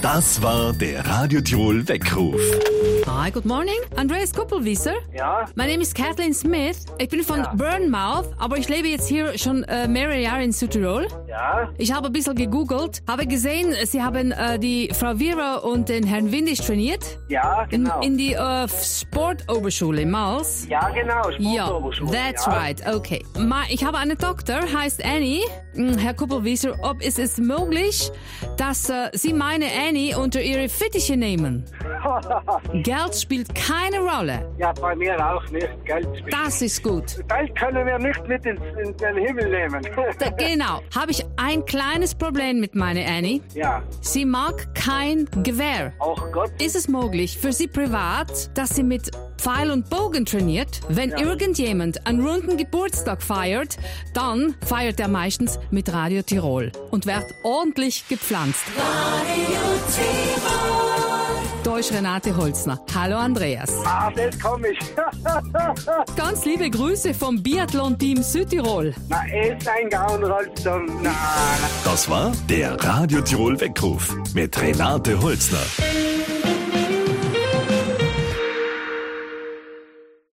Das war der Radio Tirol Weckruf. Hi, good morning. Andreas Kuppelwieser. Ja, My name is Kathleen Smith. Ich bin von Bournemouth, aber ich lebe jetzt hier schon mehrere Jahre in Südtirol. ja, Ich habe ein bisschen gegoogelt, habe gesehen, Sie haben die Frau Vera und den Herrn Windisch trainiert. ja, genau. In die Sportoberschule in Mals. Ja, genau, Ja, Sportoberschule. that's ja. right, okay. Ich habe eine Tochter, heißt Annie. Herr Kuppelwieser, ob ist es möglich, dass Sie meine Annie unter Ihre Fittiche nehmen? Geld spielt keine Rolle. Ja, bei mir auch nicht. Geld spielt. Das ist gut. Geld können wir nicht mit in den Himmel nehmen. Genau. Habe ich ein kleines Problem mit meiner Annie. Ja, Sie mag kein Gewehr. ach Gott. Ist es möglich für Sie privat, dass sie mit Pfeil und Bogen trainiert? Wenn irgendjemand einen runden Geburtstag feiert, dann feiert er meistens mit Radio Tirol und wird ordentlich gepflanzt. Da ist Renate Holzner. Hallo Andreas. Ah, das komm ich. Ganz liebe Grüße vom Biathlon-Team Südtirol. Na, ist ein Gauenrollsturm. Na. Das war der Radio Tirol Weckruf mit Renate Holzner.